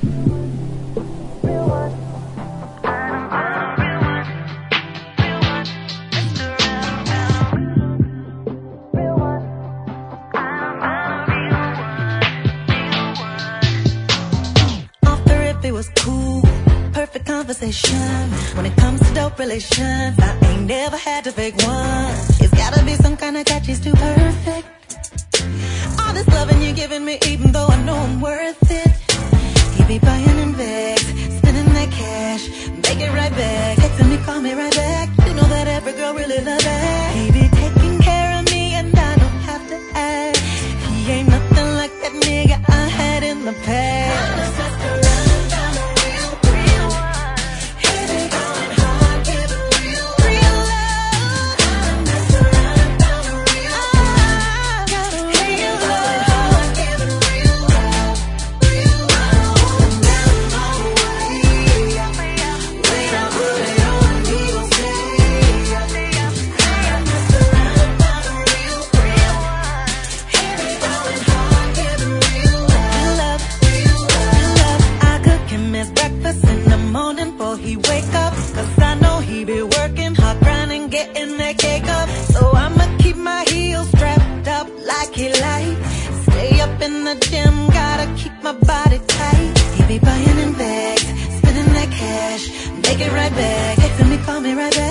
It was cool, perfect conversation. When it comes to dope relations, I ain't never had to fake one. It's gotta be some kind of catch, he's too perfect. All this loving you're giving me, even though I know I'm worth it. He be buying in bags, spending that cash, make it right back. Texting me, call me right back. You know that every girl really love that. He be taking care of me and I don't have to ask. He ain't nothing like that nigga I had in the past. He wake up, cause I know he be working hard, grinding, getting that cake up. So I'ma keep my heels strapped up like he like. Stay up in the gym, gotta keep my body tight. He be buying in bags, spending that cash, make it right back. Texting me, call me right back.